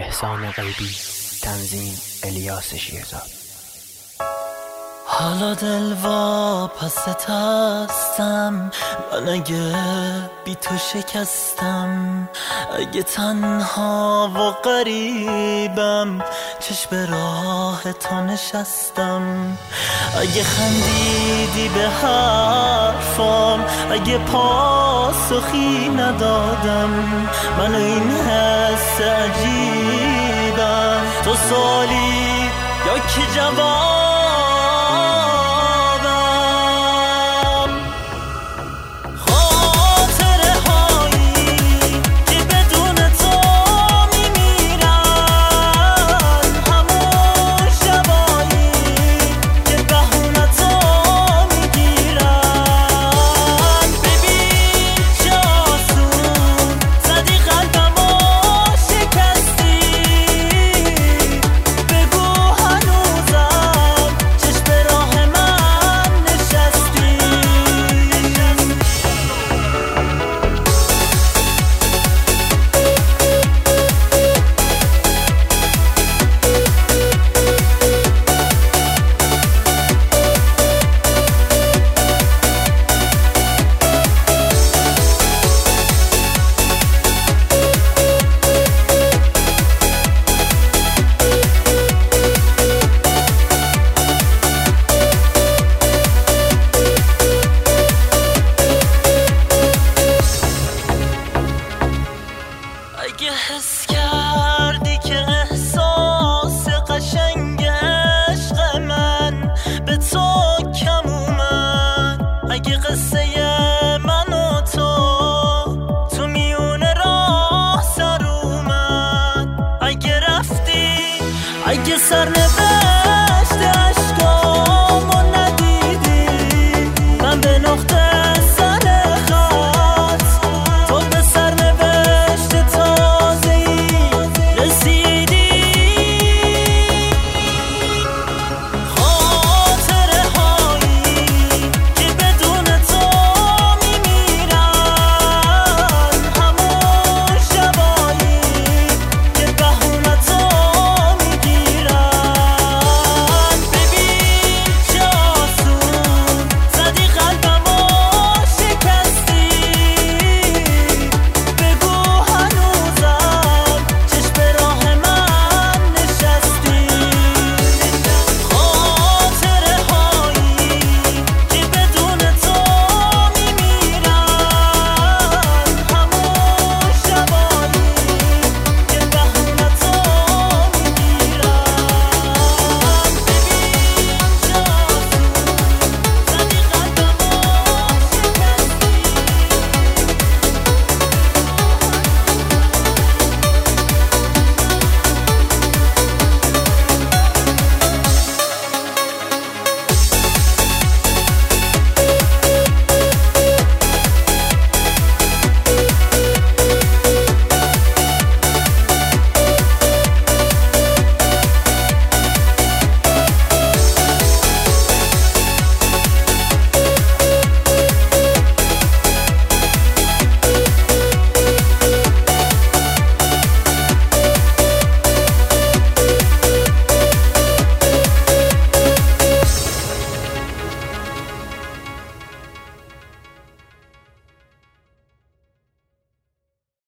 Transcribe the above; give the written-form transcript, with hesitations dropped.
احسان غیبی، تنظیم الیاس شیرزاد. حالا دل واپست هستم من، اگه بی تو شکستم، اگه تنها و غریبم چشم راه تو نشستم، اگه خندیدی به حرفام، اگه پاسخی ندادم، من این حس عجیبم، تو سوالی یا که جواب. اگه حس کردی که احساس قشنگ عشق من به تو کم اومد، اگه قصه من و تو میون راه سر اومد، اگه رفتی، اگه سر نبردی